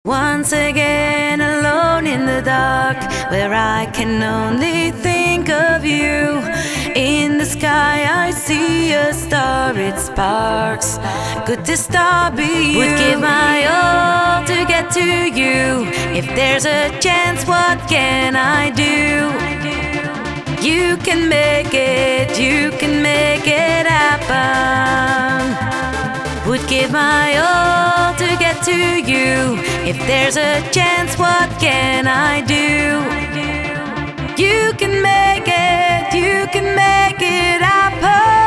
Once again alone in the dark, where I can only think of you. In the sky I see a star, it sparks. Could this star be you? Would give my all to get to you. If there's a chance, what can I do? You can make it, you can make it happen. Would give my all to get to you. If there's a chance, what can I do? You can make it, you can make it happen.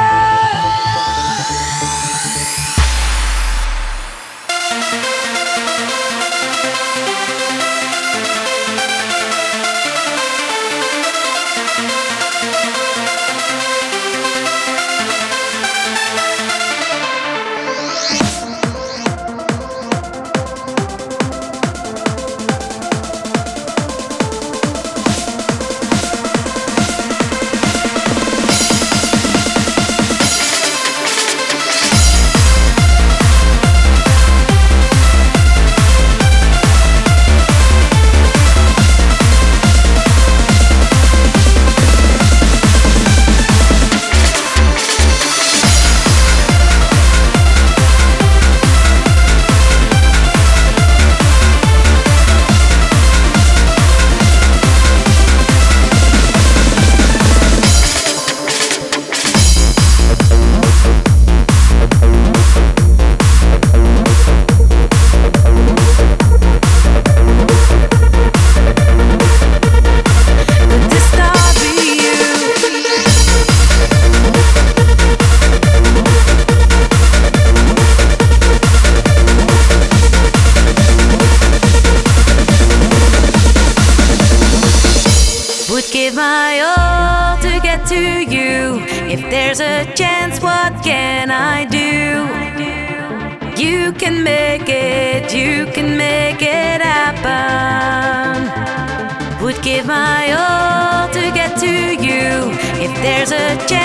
Give my all to get to you. If there's a chance, what can I do? You can make it, you can make it happen. Would give my all to get to you. If there's a chance